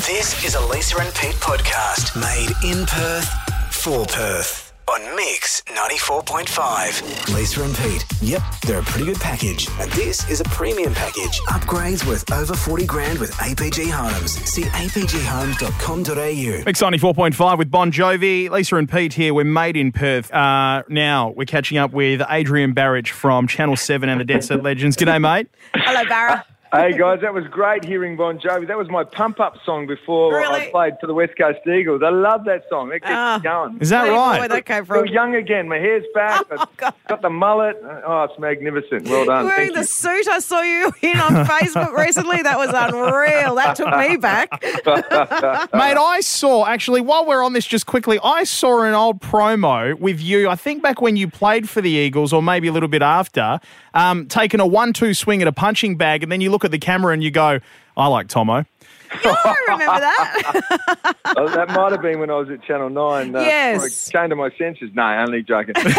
This is a Lisa and Pete podcast made in Perth for Perth on Mix 94.5. Lisa and Pete. Yep, they're a pretty good package. And this is a premium package. Upgrades worth over 40 grand with APG Homes. See apghomes.com.au. Mix 94.5 with Bon Jovi. Lisa and Pete here. We're made in Perth. Now we're catching up with Adrian Barrich from Channel 7 and the Dead Set Legends. G'day, mate. Hello, Barra. Hey guys, that was great hearing Bon Jovi. That was my pump-up song before I played for the West Coast Eagles. I love that song. It keeps me going. Is that right? Where that came I feel from? young again. My hair's back. Oh, God. I've got the mullet. Oh, it's magnificent. Well done. Wearing Thank the you. suit I saw you in on Facebook recently, that was unreal. That took me back. Mate, I saw, actually, while we're on this just quickly, I saw an old promo with you, I think back when you played for the Eagles or maybe a little bit after, taking a 1-2 swing at a punching bag and then you look at the camera and you go, I like Tomo. Yeah, I remember that. Oh, that might have been when I was at Channel 9. Yes. I came to my senses. No, only joking. It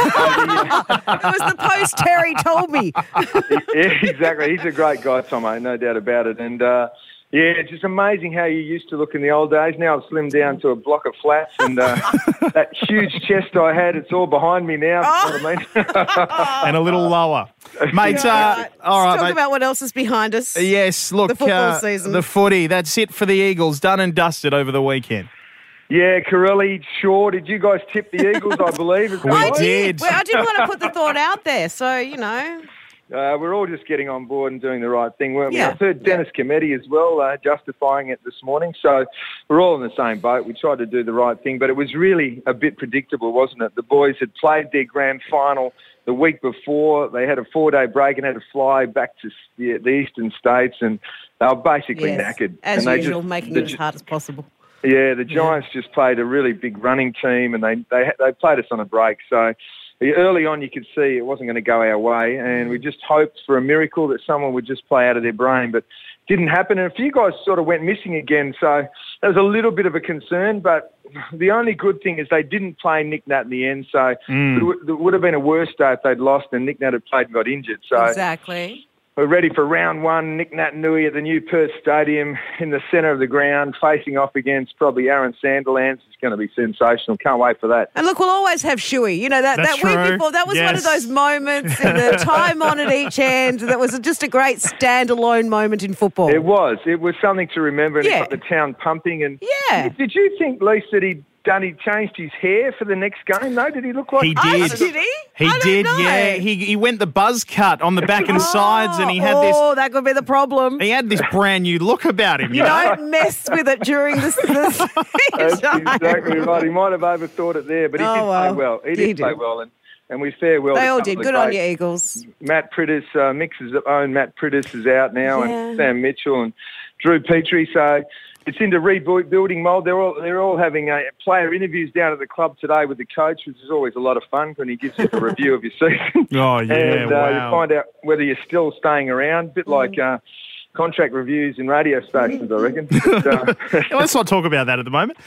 was the post Terry told me. Yeah, exactly. He's a great guy, Tomo, no doubt about it. And, yeah, it's just amazing how you used to look in the old days. Now I've slimmed down to a block of flats and that huge chest I had, it's all behind me now. You know what I mean? And a little lower. Mate, All right, all right, let's talk mate. about what else is behind us. Yes, look. The football season. The footy, that's it for the Eagles. Done and dusted over the weekend. Yeah, Corelli, Shaw, did you guys tip the Eagles, I believe? Is that We right? did. Well, I didn't want to put the thought out there, so, you know. We're all just getting on board and doing the right thing, weren't we? Yeah. I've heard Dennis Cometti as well justifying it this morning. So we're all in the same boat. We tried to do the right thing, but it was really a bit predictable, wasn't it? The boys had played their grand final the week before. They had a 4-day break and had to fly back to the eastern states, and they were basically knackered. As and they usual, making it as hard as possible. Yeah, the Giants just played a really big running team, and they played us on a break. So early on, you could see it wasn't going to go our way, and we just hoped for a miracle that someone would just play out of their brain, but it didn't happen. And a few guys sort of went missing again, so that was a little bit of a concern. But the only good thing is they didn't play Nick Nat in the end, so it would have been a worse day if they'd lost and Nick Nat had played and got injured. So Exactly. we're ready for round one, Nick Nat Nui at the new Perth Stadium in the centre of the ground, facing off against probably Aaron Sandilands. It's going to be sensational. Can't wait for that. And look, we'll always have Shuey. You know, that That's week true. before, that was one of Yes. those moments in the time on at each end that was just a great standalone moment in football. It was something to remember, and Yeah. it got the town pumping. And Yeah. Did you think, Lisa, that he changed his hair for the next game, though? Did he look like... He did. Did he? He I don't did, know. yeah. He went the buzz cut on the back and sides, and he had this. Oh, that could be the problem. He had this brand new look about him. You don't mess with it during the That's exactly right. He might have overthought it there, but he Oh, did play well. well. He He did play did. well, and we fare well. They to all some did. of the Good on you, greats. Eagles. Matt Prittis, Mix's own Matt Prittis is out now, Yeah. and Sam Mitchell and Drew Petrie. So it's into rebuilding mode. They're all having player interviews down at the club today with the coach, which is always a lot of fun when he gives you a review of your season. Oh, yeah, And wow. you find out whether you're still staying around, a bit like contract reviews in radio stations, I reckon. But, Let's not talk about that at the moment.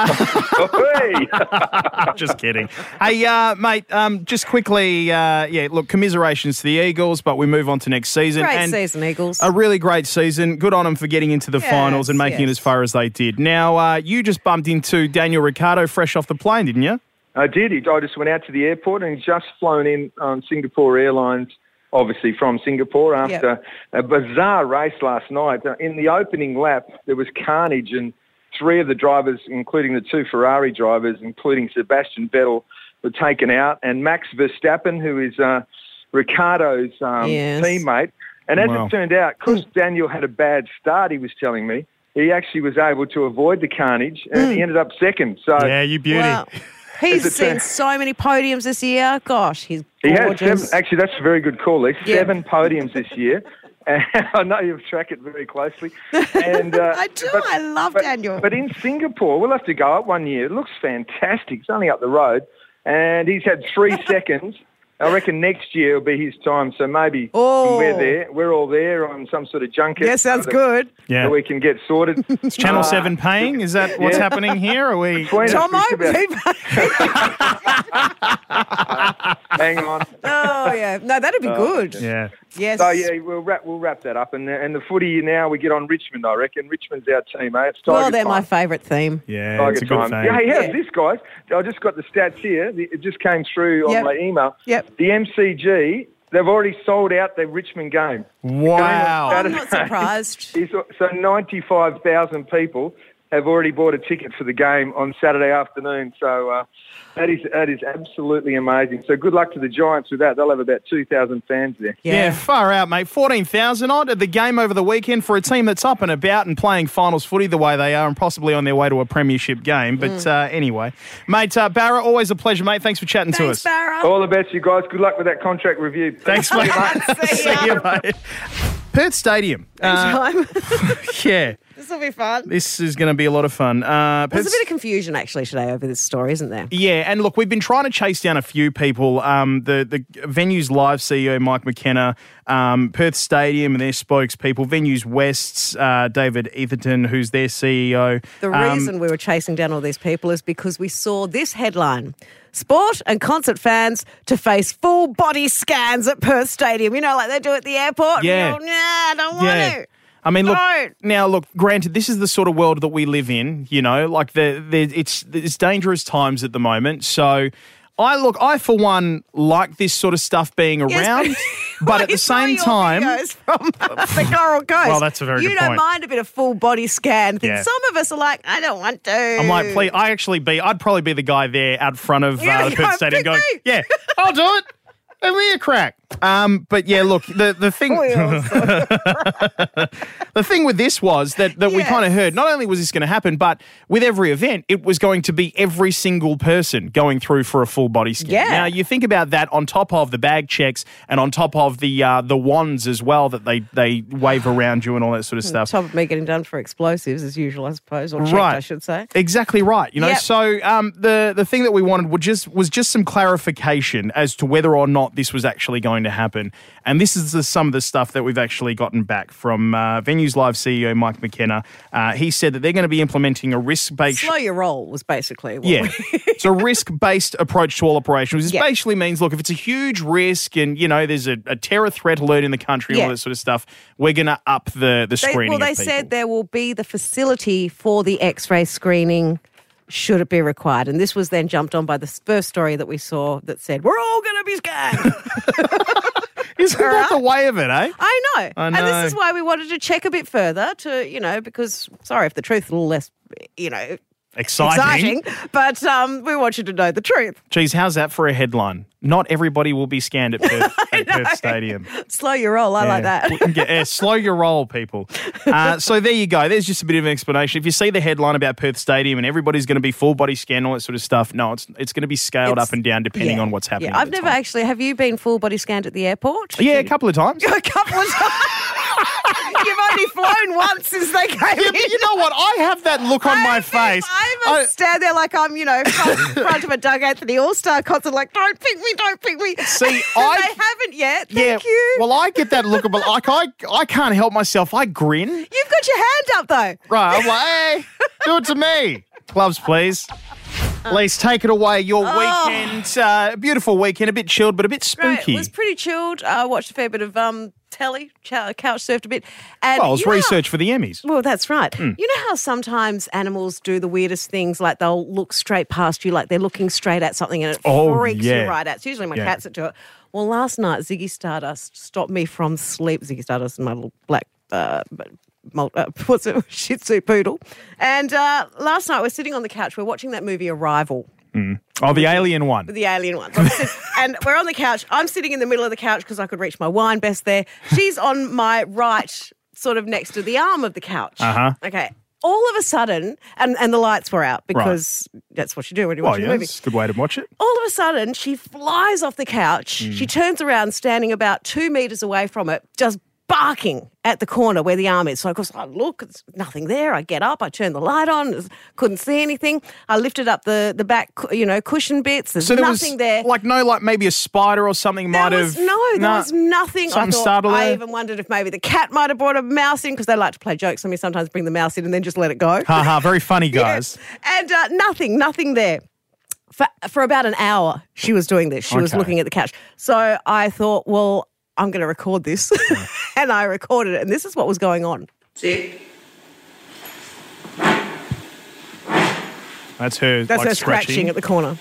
hey! Just kidding. Hey, mate, just quickly, look, commiserations to the Eagles, but we move on to next season. Great and season, Eagles. A really great season. Good on them for getting into the finals and making it as far as they did. Now, you just bumped into Daniel Ricciardo fresh off the plane, didn't you? I did. I just went out to the airport and he's just flown in on Singapore Airlines, obviously from Singapore, after a bizarre race last night. In the opening lap, there was carnage, and 3 of the drivers, including the 2 Ferrari drivers, including Sebastian Vettel, were taken out. And Max Verstappen, who is Ricciardo's teammate, and as it turned out, because Daniel had a bad start, he was telling me, he actually was able to avoid the carnage, and he ended up second. So Yeah, you beauty. Wow. He's seen so many podiums this year. Gosh, he's he gorgeous. has 7. Actually, that's a very good call, Lisa. Yeah. 7 podiums this year. And I know you've tracked it very closely. And I do. I love Daniel. But in Singapore, we'll have to go up one year. It looks fantastic. It's only up the road. And he's had 3 seconds. I reckon next year will be his time. So maybe when we're there. We're all there on some sort of junket. Yeah, sounds good. Yeah. So we can get sorted. Is Channel 7 paying? Is that what's happening here? Are we... Between us, Tomo, it's about- Hang on. Oh, yeah. No, that'd be good. Yeah. Yes. So, yeah, we'll wrap that up. And the footy now, we get on Richmond, I reckon. Richmond's our team, eh? It's Tiger Well, they're time. my favourite theme. Yeah, Tiger it's a good time. thing. Yeah, hey, how's this, guys? I just got the stats here. It just came through on my email. Yep. The MCG, they've already sold out their Richmond game. Wow. I'm not surprised. So 95,000 people have already bought a ticket for the game on Saturday afternoon. So that is absolutely amazing. So good luck to the Giants with that. They'll have about 2,000 fans there. Yeah, far out, mate. 14,000 odd at the game over the weekend for a team that's up and about and playing finals footy the way they are and possibly on their way to a premiership game. But anyway, mate, Barra, always a pleasure, mate. Thanks for chatting to us. Thanks, Barra. All the best, you guys. Good luck with that contract review. Thanks, mate. See you, mate. Perth Stadium. Time. Yeah. This will be fun. This is going to be a lot of fun. There's a bit of confusion actually today over this story, isn't there? Yeah, and look, we've been trying to chase down a few people. The Venues Live CEO, Mike McKenna, Perth Stadium and their spokespeople, Venues West's David Etherton, who's their CEO. The reason we were chasing down all these people is because we saw this headline. Sport and concert fans to face full body scans at Perth Stadium. You know, like they do at the airport. Yeah. Nah, I don't want to. I mean, look, granted, this is the sort of world that we live in, you know, like it's dangerous times at the moment. So I for one, like this sort of stuff being around, but at the same time... videos from the Coral Coast. Well, that's a very good You don't point. mind a bit of full body scan. Yeah. Some of us are like, I don't want to. I'd probably be the guy there out front of the Perth Stadium pick going, me. yeah, I'll do it. Give me a crack. But yeah, look, the thing the thing with this was that we kind of heard, not only was this going to happen, but with every event, it was going to be every single person going through for a full body scan. Yeah. Now, you think about that on top of the bag checks and on top of the wands as well that they wave around you and all that sort of stuff. On top of me getting done for explosives as usual, I suppose, or checked, Right. I should say. Exactly right. You know, Yep. so the thing that we wanted was just some clarification as to whether or not this was actually going to happen. And this is some of the stuff that we've actually gotten back from Venues Live CEO Mike McKenna. He said that they're going to be implementing a risk-based... Slow your roll was basically what It's a risk-based approach to all operations. This Yeah. basically means, look, if it's a huge risk and, you know, there's a terror threat alert in the country and all Yeah. that sort of stuff, we're going to up the screening They of people. said there will be the facility for the X-ray screening should it be required. And this was then jumped on by the first story that we saw that said, we're all going to be scanned. Isn't that the way of it, eh? I know. I And this know. is why we wanted to check a bit further to, you know, because, sorry if the truth's a little less, you know, exciting, but we want you to know the truth. Geez, how's that for a headline? Not everybody will be scanned at Perth Stadium. Slow your roll. I like that. Yeah, slow your roll, people. So there you go. There's just a bit of an explanation. If you see the headline about Perth Stadium and everybody's going to be full body scan, all that sort of stuff, no, it's going to be scaled up and down depending on what's happening. Yeah, I've never actually. Have you been full body scanned at the airport? Yeah, a couple of times. A couple of times. You've only flown once since they came Yeah, in. but you know what? I have that look on my face. I must stand there like I'm, you know, front of a Doug Anthony All-Star concert, like, don't pick me. See, they haven't yet. Thank you. Well, I get that look, but like I can't help myself. I grin. You've got your hand up, though. Right, I'm like, hey, do it to me. Gloves, please. Lise, take it away. Your weekend, beautiful weekend, a bit chilled, but a bit spooky. Right, it was pretty chilled. Watched a fair bit of telly, couch surfed a bit. And Well, it was you know research for the Emmys. Well, that's right. You know how sometimes animals do the weirdest things, like they'll look straight past you, like they're looking straight at something and it freaks you right out. It's usually my cats that do it. Well, last night, Ziggy Stardust stopped me from sleep. Ziggy Stardust and my little black... what's it? Shih Tzu poodle. And last night we're sitting on the couch. We're watching that movie Arrival. Oh, the alien one. The alien one. And we're on the couch. I'm sitting in the middle of the couch because I could reach my wine best there. She's on my right, sort of next to the arm of the couch. Okay. All of a sudden, and the lights were out because that's what you do when you watch a movie. It's a good way to watch it. All of a sudden, she flies off the couch. She turns around, standing about 2 meters away from it, just barking at the corner where the arm is. So of course I look, there's nothing there. I get up, I turn the light on, couldn't see anything. I lifted up the back, cushion bits. There's nothing there. Like maybe a spider or something might have. There was nothing. Something startled I her. even wondered if maybe the cat might have brought a mouse in because they like to play jokes on me. Sometimes bring the mouse in and then just let it go. Very funny, guys. And nothing there. for about an hour she was doing this. She was looking at the couch. So I thought, well, I'm going to record this. And I recorded it, and this is what was going on. See? That's her. That's her scratching at the corner.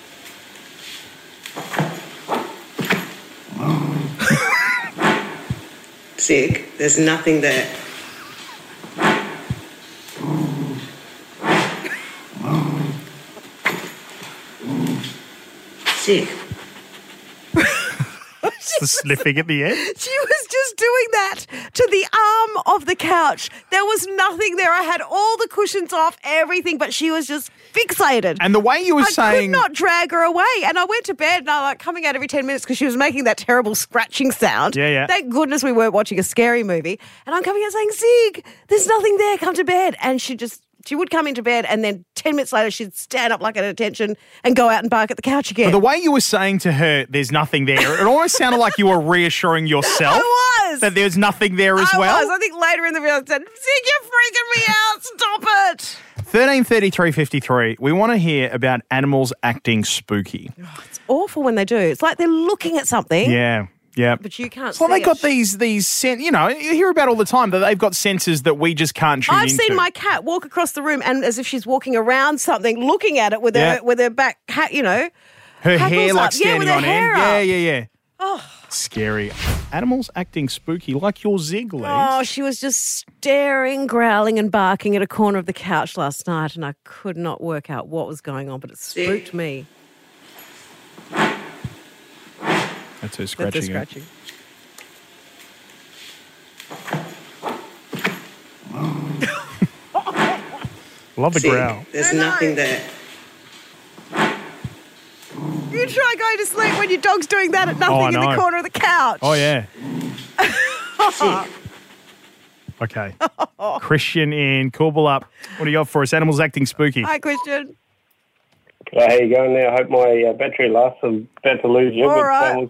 Sick. There's nothing there. Sick. The sniffing at the end. She was just doing that to the arm of the couch. There was nothing there. I had all the cushions off, everything, but she was just fixated. And the way you were saying... I could not drag her away. And I went to bed and I coming out every 10 minutes because she was making that terrible scratching sound. Yeah. Thank goodness we weren't watching a scary movie. And I'm coming out saying, Zig, there's nothing there. Come to bed. And she would come into bed and then 10 minutes later she'd stand up like at attention and go out and bark at the couch again. But the way you were saying to her, there's nothing there, it almost sounded like you were reassuring yourself. I was. That there's nothing there as well. I think later in the video I said, Zig, you're freaking me out. Stop it. 133353, we want to hear about animals acting spooky. Oh, it's awful when they do. It's like they're looking at something. Yeah. But you can't see Well, they got it. these you know, you hear about all the time that they've got sensors that we just can't tune I've into. seen my cat walk across the room and as if she's walking around something, looking at it with her back, you know. Her hair like up. standing with her on hair end. up. Yeah. Oh. Scary. Animals acting spooky like your Zig, Lee. Oh, she was just staring, growling and barking at a corner of the couch last night and I could not work out what was going on, but it spooked me. That's her scratching. Love the growl. There's nothing there. You try going to sleep when your dog's doing that at nothing in the corner of the couch. Oh, yeah. Okay. Christian in Coolbellup. What do you got for us? Animals acting spooky. Hi, Christian. How you going now? I hope my battery lasts. I'm about to lose you. All right.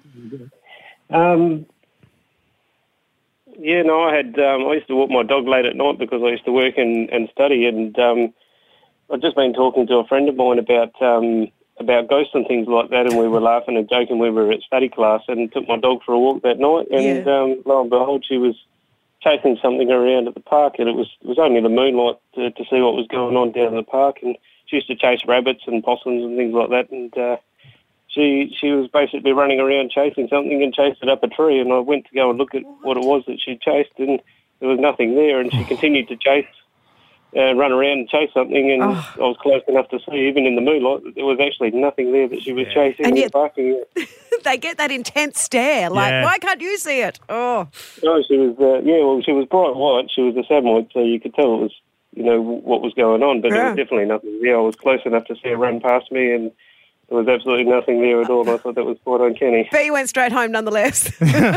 I had. I used to walk my dog late at night because I used to work and study, and I've just been talking to a friend of mine about ghosts and things like that, and we were laughing and joking. We were at study class and took my dog for a walk that night, and lo and behold, she was chasing something around at the park, and it was only the moonlight to see what was going on down in the park, and she used to chase rabbits and possums and things like that, and she was basically running around chasing something and chased it up a tree, and I went to go and look at what it was that she chased, and there was nothing there, and she continued to chase, run around and chase something, and I was close enough to see, even in the moonlight, that there was actually nothing there that she was chasing and barking at. They get that intense stare, like, why can't you see it? Oh. No, she was, she was bright white, she was a Samoyed, so you could tell it was, what was going on, but there was definitely nothing there. I was close enough to see her run past me, and there was absolutely nothing there at all. I thought that was quite uncanny. But you went straight home nonetheless. No,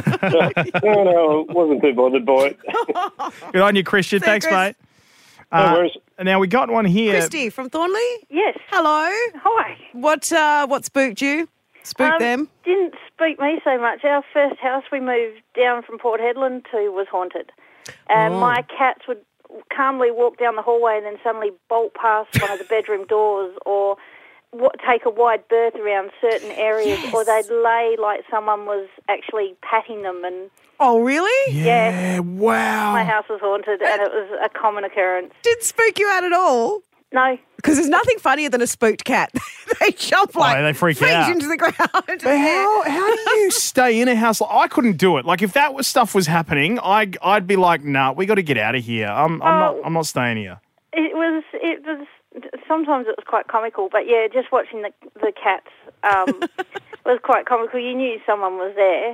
I wasn't too bothered by it. Good on you, Christian. Thanks, mate. No worries. Now, we got one here. Christy from Thornley? Yes. Hello. Hi. What spooked you? Spooked them? Didn't spook me so much. Our first house we moved down from Port Hedland to was haunted. And my cats would calmly walk down the hallway and then suddenly bolt past one of the bedroom doors or take a wide berth around certain areas, or they'd lay like someone was actually patting them. And oh, really? Yeah, wow. My house was haunted and it was a common occurrence. Didn't spook you out at all? No. Because there's nothing funnier than a spooked cat. They jump like they freak feet out into the ground. But how do you stay in a house? I couldn't do it. Like if that stuff was happening, I'd be like, nah, we got to get out of here. I'm not staying here. It was sometimes it was quite comical, but yeah, just watching the cats was quite comical. You knew someone was there.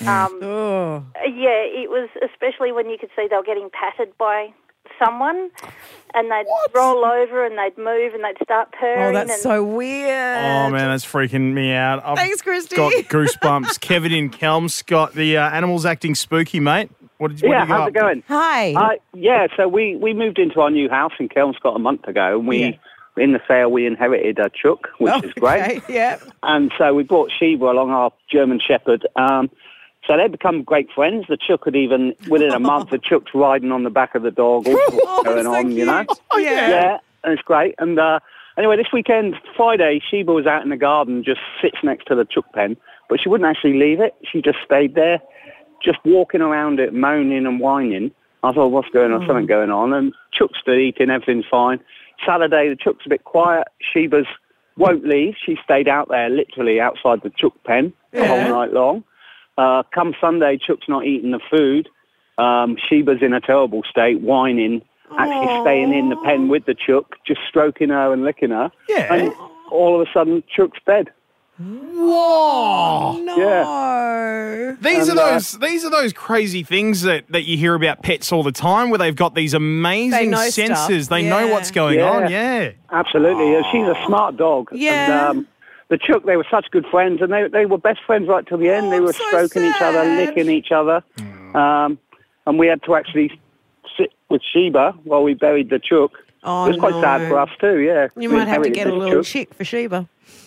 Yeah, it was, especially when you could see they were getting patted by someone, and they'd roll over and they'd move and they'd start purring. Oh, that's so weird. Oh, man, that's freaking me out. Thanks, Christy. Got goosebumps. Kevin in Kelms got the animals acting spooky, mate. What did you got? How's it going? Hi. So we moved into our new house in Kelmscott a month ago, and in the sale we inherited a Chuck, which is great. Yeah. And so we brought Sheba along, our German Shepherd. So they've become great friends. The Chuck had even, within a month, the Chuck's riding on the back of the dog, all sorts going on, cute. you know. Oh, Yeah, and it's great. And Anyway, this weekend, Friday, Sheba was out in the garden, just sits next to the chook pen, but she wouldn't actually leave it. She just stayed there, just walking around it, moaning and whining. I thought, what's going on? Something going on. And chook's still eating, everything's fine. Saturday, the chook's a bit quiet. Sheba's won't leave. She stayed out there, literally outside the chook pen the whole night long. Come Sunday, chook's not eating the food. Sheba's in a terrible state, whining, actually staying in the pen with the chook, just stroking her and licking her. Yeah. And all of a sudden, chook's dead. Whoa! No. Yeah. These are those crazy things that you hear about pets all the time, where they've got these amazing senses. They know what's going on. Yeah, absolutely. She's a smart dog. Yeah. And, the chook, they were such good friends, and they were best friends right till the end. They were stroking each other, licking each other, and we had to actually sit with Sheba while we buried the chook. Oh, it was quite sad for us too. Yeah. You might have to get a little chick for Sheba.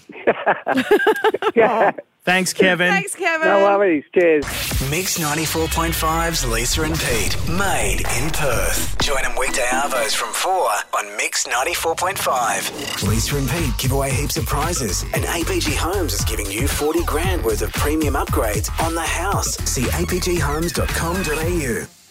Yeah. Thanks, Kevin. Thanks, Kevin. No worries. Cheers. Mix 94.5's Lisa and Pete, made in Perth. Join them weekday arvos from 4 on Mix 94.5. Lisa and Pete give away heaps of prizes, and APG Homes is giving you 40 grand worth of premium upgrades on the house. See apghomes.com.au.